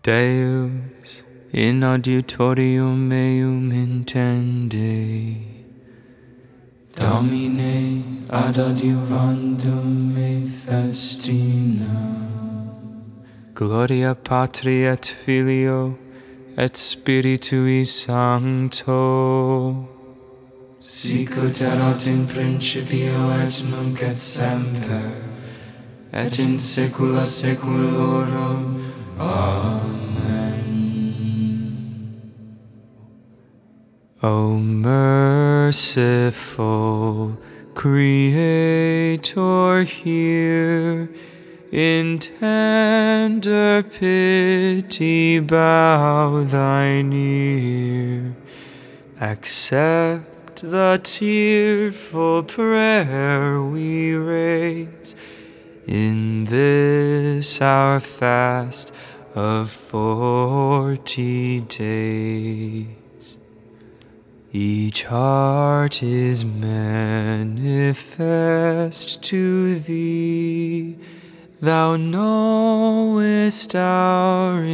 Deus in auditorium meum intende, Domine ad adiuvandum me festina. Gloria Patri et Filio et Spiritui Sancto, sicut erat in principio et nunc et semper, et in saecula saeculorum. Amen. O merciful Creator, hear, in tender pity bow thine ear. Accept the tearful prayer we raise in this our fast of 40 days. Each heart is manifest to thee. Thou knowest our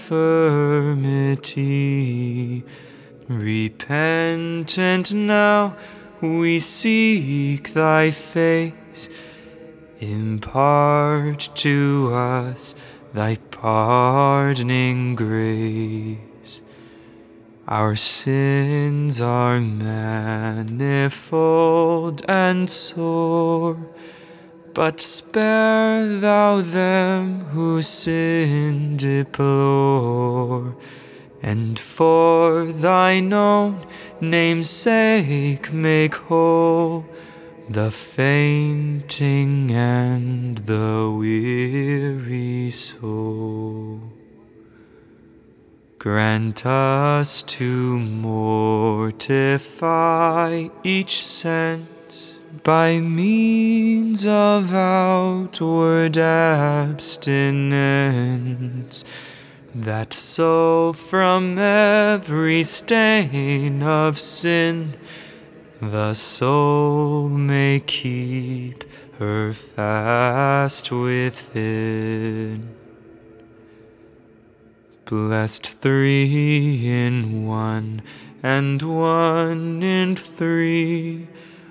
infirmity. Repentant now we seek thy face. Impart to us thy pardoning grace. Our sins are manifold and sore, but spare thou them who sin deplore, and for thine own name's sake make whole the fainting and the weary soul. Grant us to mortify each sense by means of outward abstinence, that so from every stain of sin the soul may keep her fast within. Blessed three in one, and one in three,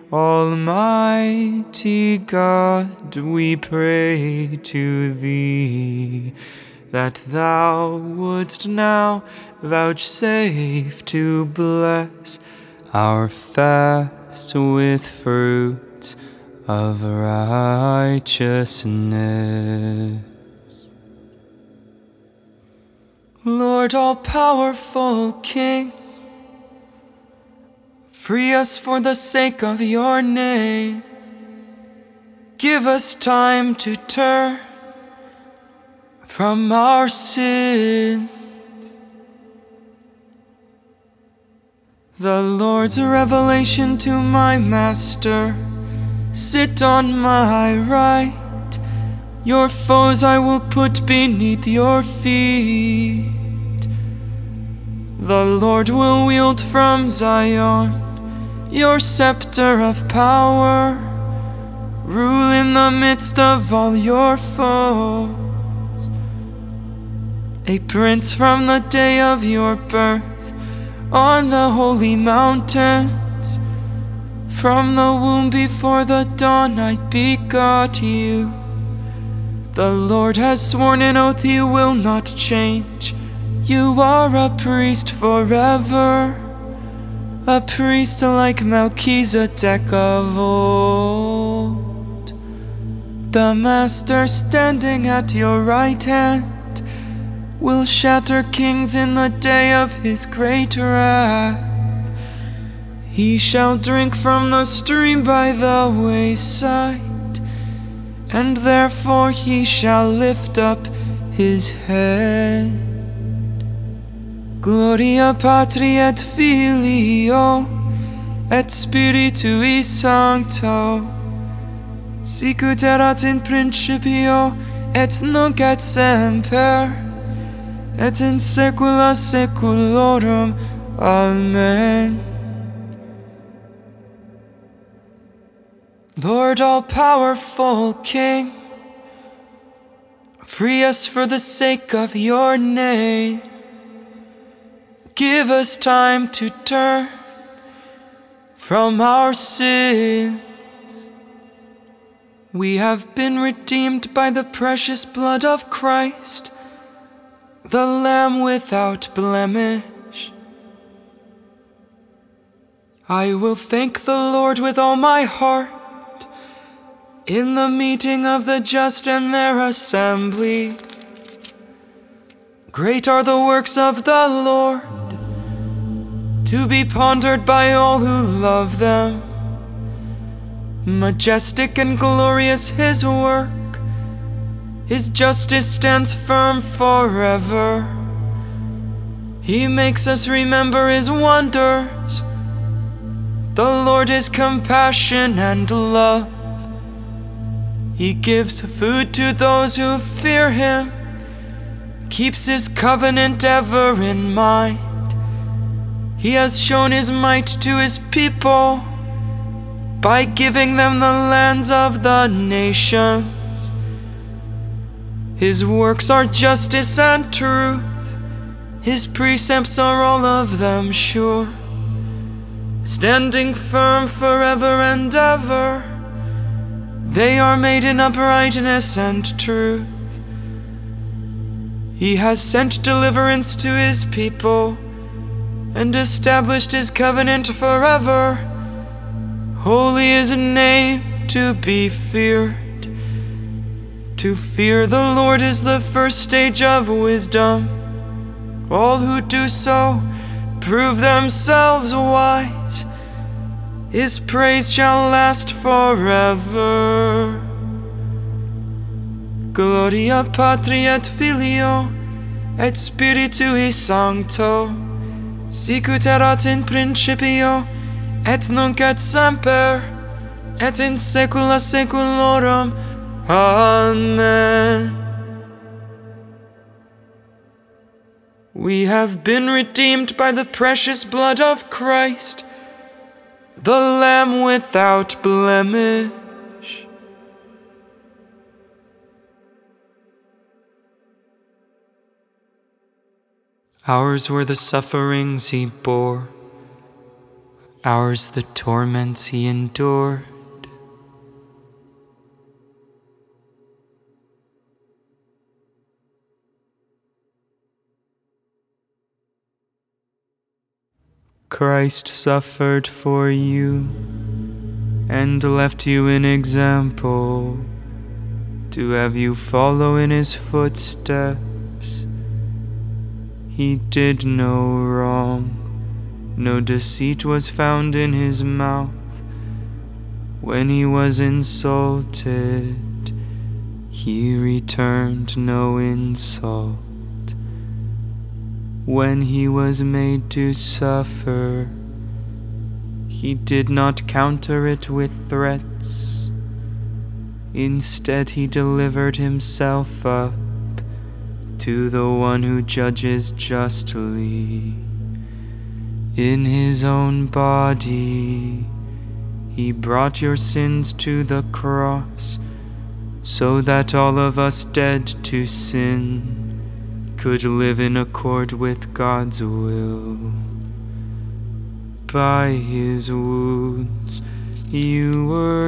Almighty God, we pray to thee, that thou wouldst now vouchsafe to bless our fast with fruits of righteousness. Lord all-powerful King, free us for the sake of your name. Give us time to turn from our sins. The Lord's revelation to my master, sit on my right. Your foes I will put beneath your feet. The Lord will wield from Zion your scepter of power. Rule in the midst of all your foes. A prince from the day of your birth on the holy mountains. From the womb before the dawn I begot you. The Lord has sworn an oath he will not change. You are a priest forever, a priest like Melchizedek of old. The Master standing at your right hand will shatter kings in the day of his great wrath. He shall drink from the stream by the wayside, and therefore he shall lift up his head. Gloria Patri et Filio et Spiritui Sancto, sicut erat in principio et nunc et semper, et in saecula saeculorum. Amen. Lord all-powerful King, Free us for the sake of your name. Give us time to turn from our sins. We have been redeemed by the precious blood of Christ, the Lamb without blemish. I will thank the Lord with all my heart in the meeting of the just and their assembly. Great are the works of the Lord, to be pondered by all who love them. Majestic and glorious His work, His justice stands firm forever. He makes us remember His wonders. The Lord is compassion and love. He gives food to those who fear Him, keeps His covenant ever in mind. He has shown His might to His people by giving them the lands of the nations. His works are justice and truth. His precepts are all of them sure, standing firm forever and ever. They are made in uprightness and truth. He has sent deliverance to His people and established His covenant forever. Holy is a name to be feared. To fear the Lord is the first stage of wisdom. All who do so prove themselves wise. His praise shall last forever. Gloria Patri et Filio et Spiritui Sancto, sicut erat in principio et nunc et semper et in saecula saeculorum. Amen. We have been redeemed by the precious blood of Christ, the Lamb without blemish. Ours were the sufferings He bore, ours the torments He endured. Christ suffered for you and left you an example to have you follow in His footsteps. He did no wrong, no deceit was found in His mouth. When He was insulted, He returned no insult. When He was made to suffer, He did not counter it with threats. Instead, He delivered Himself up to the one who judges justly. In His own body, He brought your sins to the cross, so that all of us dead to sin could live in accord with God's will. By His wounds you were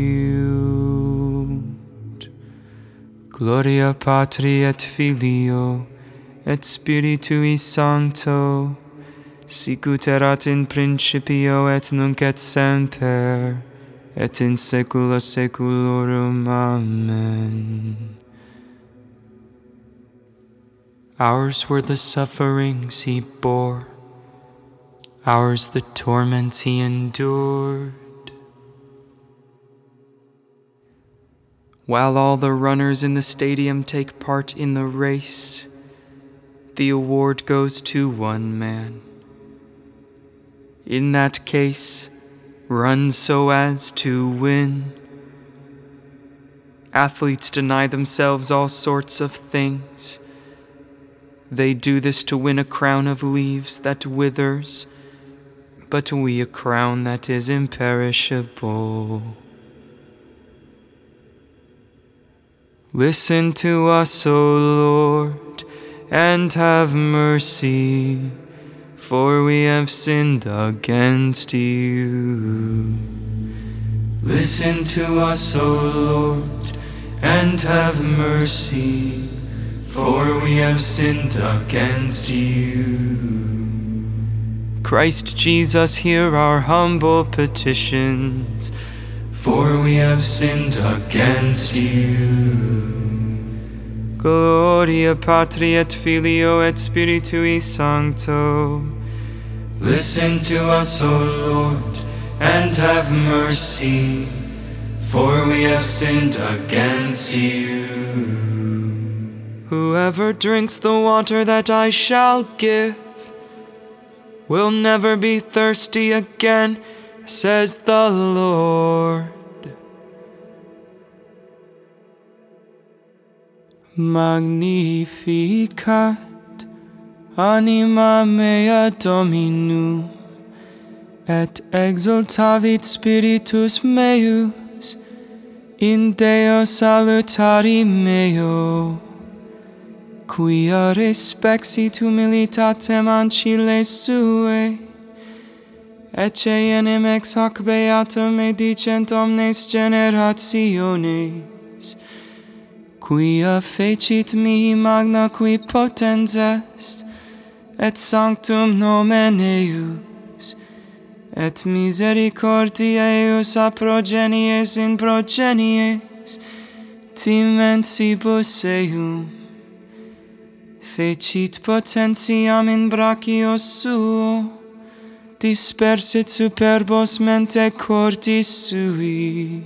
healed. Gloria Patri et Filio et Spiritui Sancto, sicut erat in principio et nunc et semper et in saecula saeculorum. Amen. Ours were the sufferings He bore, ours the torments He endured. While all the runners in the stadium take part in the race, the award goes to one man. In that case, run so as to win. Athletes deny themselves all sorts of things. They do this to win a crown of leaves that withers, but we a crown that is imperishable. Listen to us, O Lord, and have mercy, for we have sinned against you. Listen to us, O Lord, and have mercy, for we have sinned against you. Christ Jesus, hear our humble petitions, for we have sinned against you. Gloria Patri et Filio et Spiritui Sancto. Listen to us, O Lord, and have mercy, for we have sinned against you. Whoever drinks the water that I shall give will never be thirsty again, says the Lord. Magnificat anima mea Dominum, et exultavit spiritus meus in Deo salutari meo, quia respexit humilitatem ancile suae, ecce enim ex hoc beatum edicent omnes generationes, quia fecit mihi magna qui potens est, et sanctum nomen eius, et misericordia eius a progenies in progenies, timensibus eum, fecit potentiam in brachio suo, dispersit superbos mente cordis sui,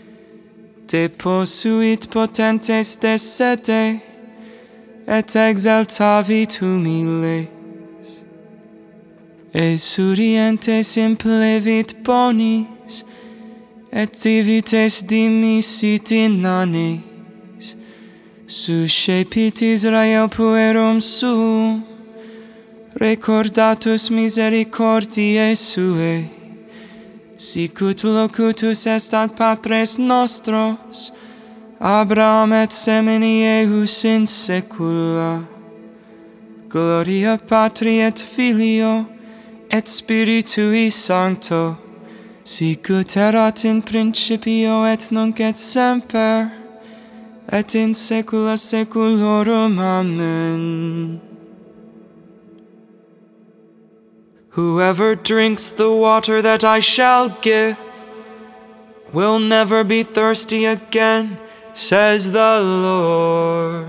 deposuit potentes de sede, et exaltavit humiles, esurientes implevit bonis, et divites dimisit inanes, suscepit Israel puerum suum, recordatus misericordiae suae, sicut locutus est ad patres nostros, Abraham et semini eius in saecula. Gloria Patri et Filio et Spiritui Sancto, sicut erat in principio et nunc et semper, et in saecula saeculorum. Amen. Whoever drinks the water that I shall give will never be thirsty again, says the Lord.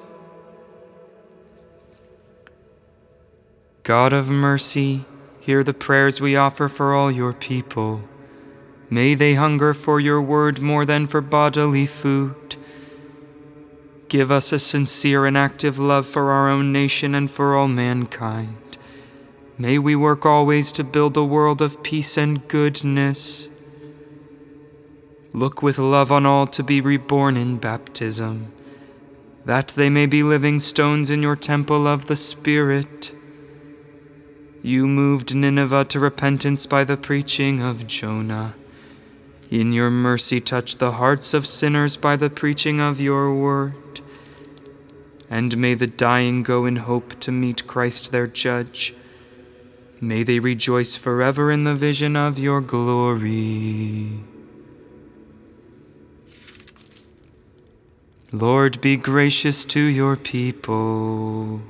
God of mercy, hear the prayers we offer for all your people. May they hunger for your word more than for bodily food. Give us a sincere and active love for our own nation and for all mankind. May we work always to build a world of peace and goodness. Look with love on all to be reborn in baptism, that they may be living stones in your temple of the Spirit. You moved Nineveh to repentance by the preaching of Jonah. In your mercy touch the hearts of sinners by the preaching of your word. And may the dying go in hope to meet Christ their judge. May they rejoice forever in the vision of your glory. Lord, be gracious to your people.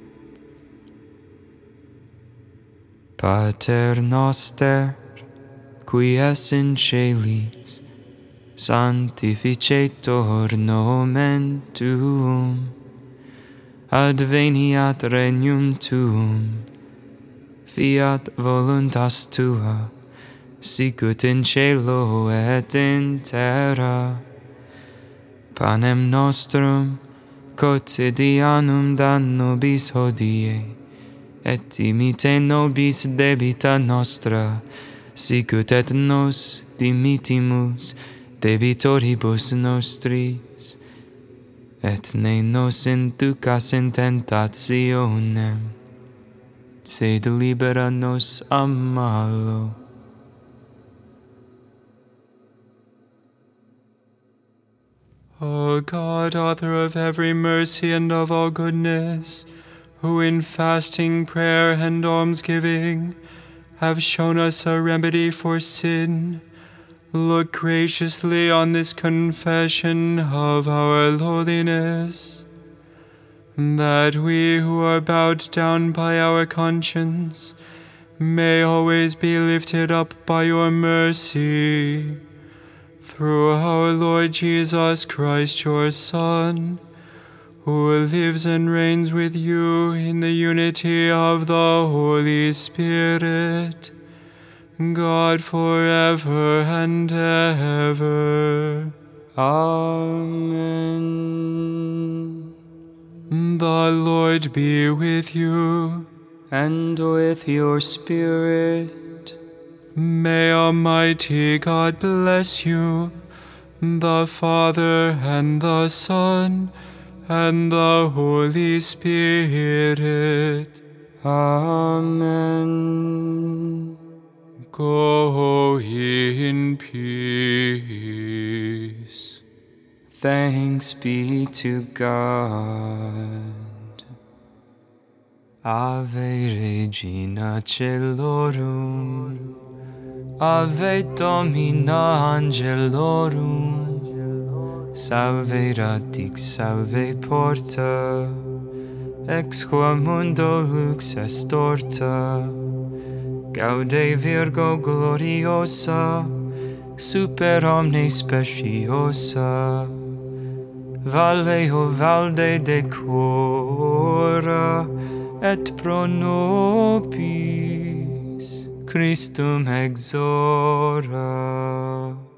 Pater noster, qui es in caelis, sanctificetur nomen tuum, adveniat regnum tuum, fiat voluntas tua, sicut in cielo et in terra. Panem nostrum quotidianum da nobis hodie, et dimite nobis debita nostra, sicut et nos dimitimus debitoribus nostris, et ne nos inducas in tentationem, sed libera nos a malo. O God, author of every mercy and of all goodness, who in fasting, prayer, and almsgiving have shown us a remedy for sin, look graciously on this confession of our lowliness, that we who are bowed down by our conscience may always be lifted up by your mercy. Through our Lord Jesus Christ, your Son, who lives and reigns with you in the unity of the Holy Spirit, God forever and ever. Amen. The Lord be with you, and with your spirit. May Almighty God bless you, the Father and the Son and the Holy Spirit. Amen. Go in peace. Thanks be to God. Ave Regina Caelorum, Ave Domina Angelorum, Salve radix, salve porta, ex qua mundo lux est orta, Gaude Virgo gloriosa, super omnes speciosa, Valeo valde decora, et pro nobis Christum exora.